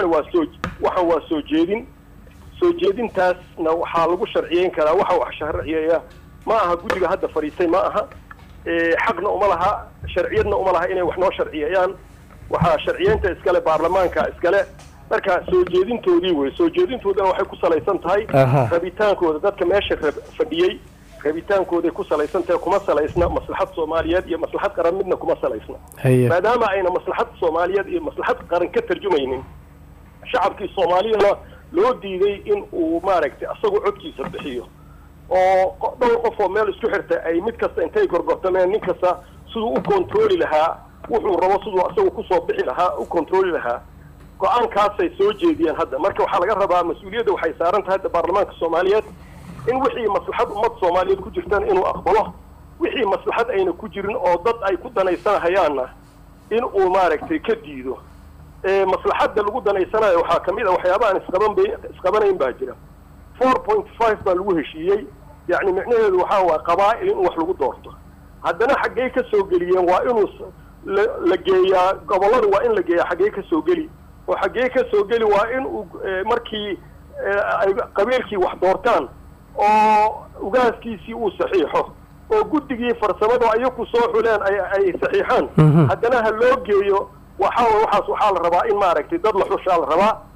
waxaan waa soo jeedintaasna waxaa lagu sharciyeyn karaa waxa wax sharciyeeya ma aha guddiga hadda fariistay ma aha xaqna uma laha sharciyadna uma laha inay wax noo sharciyeeyaan waxaa sharciyeynta iskale baarlamaanka iskale marka soo jeedintoodana waxay ku salaysan tahay rabitaankooda dadka meesha fadhiyay rabitaankooday ku salaysan tahay kuma salaysna maslaxad Soomaaliyeed iyo maslaxad qaran midna kuma salaysna maadaama ayna maslaxad Soomaaliyeed iyo maslaxad qaran ka tarjumaynin shacabkii Soomaaliyeed loo diiday in uu maaragtay asagu codkiisa bixiyo oo dhowr qof oo meel isku xirtay ay mid kasta intay gorgortameen nin kasta siduu u kontrooli lahaa wuxuu rabo siduu asagu ku soo bixi lahaa u kontrooli lahaa go'aankaasay soo jeediyeen hadda marka waxaa laga rabaa mas'uuliyadda waxay saaran tahay baarlamaanka Soomaaliyeed in wixii maslaxad ummad Soomaaliyeed ku jirtaan inuu aqbalo wixii maslaxad ayna ku jirin oo dad ay ku danaysanayaan in uu maaragtay ka diido maslaxadda lagu danaysanayo waxaa kamid ah waxyaabaha isqabanayn baa jira 4.5 baa lagu heshiiyay yani macnaheedu waxa waa qabaa'il in wax lagu doorto haddana xaggee ka soo geliyeen waa inuu la geeyaa gobolada waa in la geeyaa xaggee ka soo geli oo xaggee ka soo geli waa in uu markii ay qabiilkii wax doortaan oo ugaaskiisii uu saxiixo oo guddigii farsamada ayagu soo xuleen ay saxiixaan haddana ha loo geeyo waxaa la rabaa in maaragtay dad la xushaa la rabaa